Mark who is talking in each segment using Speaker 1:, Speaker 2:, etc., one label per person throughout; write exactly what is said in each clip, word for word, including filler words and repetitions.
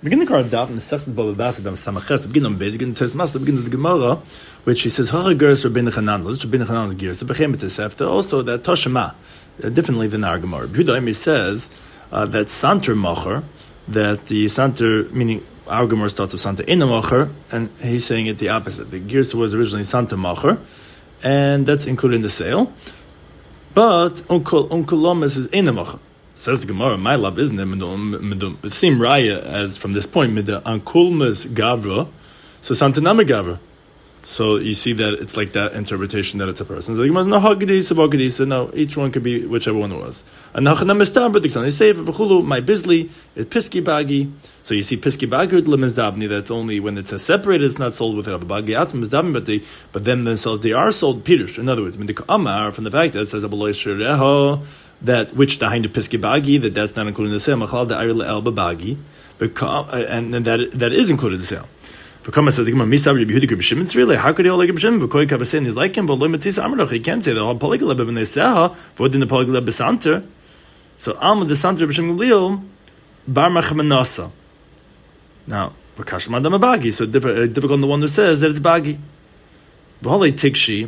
Speaker 1: Beginning our daf in the Sechtes Baba Basad of Samaches, begin on base, begin to Tesmas, begin to the Gemara, which he says Hara Gers Rabbeinu Chanan, let's Rabbeinu Chanan's gears, the Bechem B'Tesefta, also that Toshema, uh, differently than our Gemara. Yehuda says uh, that Santer Macher, that the Santer, meaning our Gemara starts with Santer in the Macher, and he's saying it the opposite. The gears was originally Santer Macher, and that's included in the sale, but Uncle Uncle Lomas is in the Macher. Says the Gemara, my love isn't it? It seemed raya as from this point, mid the ankulmas gavra, so santanama gavra. So you see that it's like that interpretation that it's a person. So the Gemara, no hagedisa, bogedisa. No, each one could be whichever one it was. And nachanamistar, but the Gemara say v'chulu my bizli is piski bagi. So you see piski bagi with lemizdavni. That's only when it says separated. It's not sold with a bagi atzm mizdavni, but they but then themselves they are sold pirush. In other words, midika amar from the fact that it says abaloy shireho. That which the hind of piski bagi, that that's not included in the sale. Machal the ayr elba bagi, and and that that is included in the sale. For Kama says the Gemara, Misab Rabbi Yehuda Rabbi Shimon. Really, how could he all like Rabbi Shimon? V'koi kavasin is like him, but lo mitzis amrach. He can't say the whole polyglot b'nei seha. V'od in the polyglot b'santer. So Alma the santer Rabbi Shimon Gamliel bar machanasa. Now v'kash madam bagi. So difficult on the one who says that it's bagi. V'holei tikshi.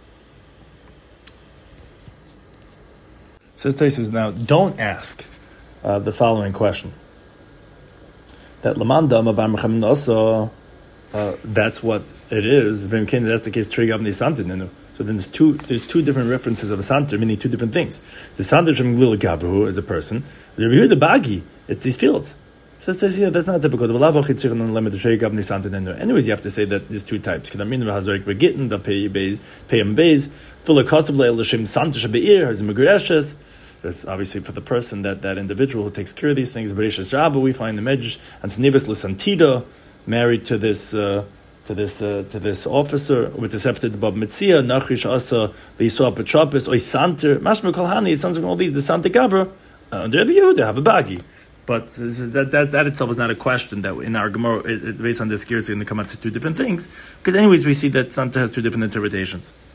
Speaker 1: Says Taisus, now don't ask uh, the following question. That lamanda mabar machanasa. Uh, that's what it is. That's the case. So then there's two. There's two different references of a santer, meaning two different things. The santer from Glil Gavru is a person. The Rabbi Yehuda Bagi, it's these fields. So it says, yeah, that's not difficult. Anyways, you have to say that there's two types. The pay pay him bays. There's obviously for the person that that individual who takes care of these things. But we find the Medrash and Snivas L'Santida, married to this uh, to this uh, to this officer with the Sefted Bab Mitzia, Nachrish Asa, Lisua Petropis, Oisanter, Mashma Kolhani, it sounds like all these, the Santa Gavra, under Rabbi Yehuda, have a bagi. But that, that that itself is not a question that in our Gemara, it, it, based on this gear, is going to come out to two different things. Because anyways, we see that Santa has two different interpretations.